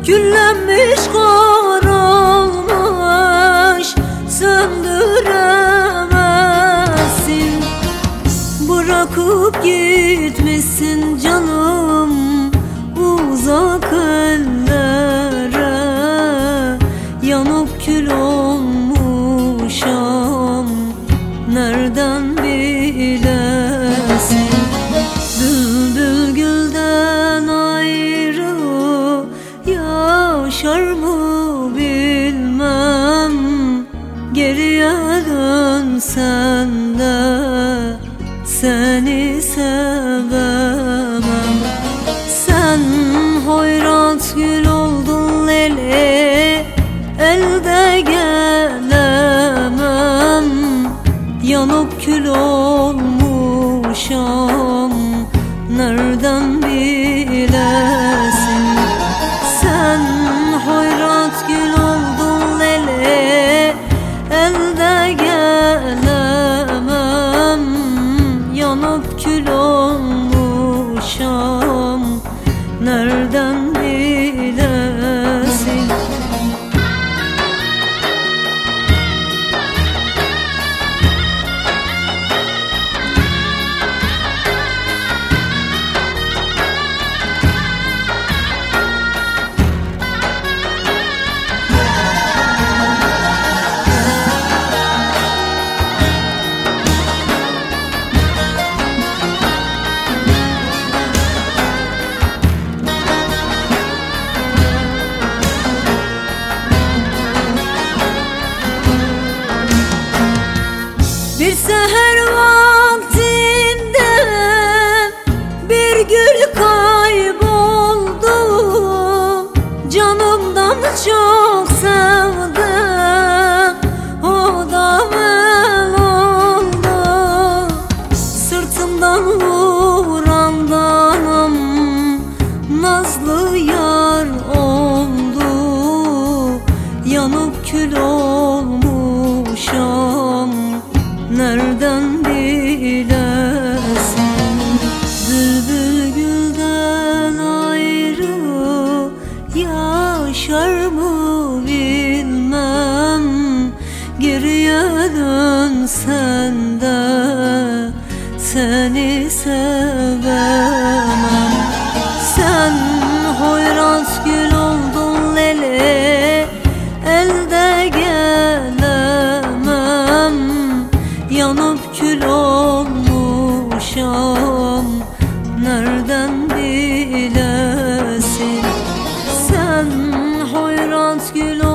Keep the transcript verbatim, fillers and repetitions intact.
Küllenmiş karalmış, söndüremezsin. Bırakıp gitmişsin canım uzak ellere. Yanıp kül olmuşam, nereden bilesin? Bülbül gülden ayrı yaşar mı bilmem. Geriye dönsen de seni sevemem. Sen hoyrat gül oldun leli, elde gelemem. Yanıp kül olmuşam, nereden bilesin? Sen hoyrat gül oldun leli, elde gelemem. Yanıp kül olmuşam, nereden bilesin? Bir seher vaktinde bir gül kayboldu. Canımdan çok sevdim, o da ben oldu. Sırtımdan vurandanım, nazlı yar oldu. Yanıp kül olmuşam, nereden bilesin? Bülbül gülden ayrı yaşar mı bilmem. Geriye dönsen de seni sevemem. Sen hoyrat gül oldun leli, elde gelemem. Yanıp kül olmuşam, nereden bilesin? Sen hoyrat gül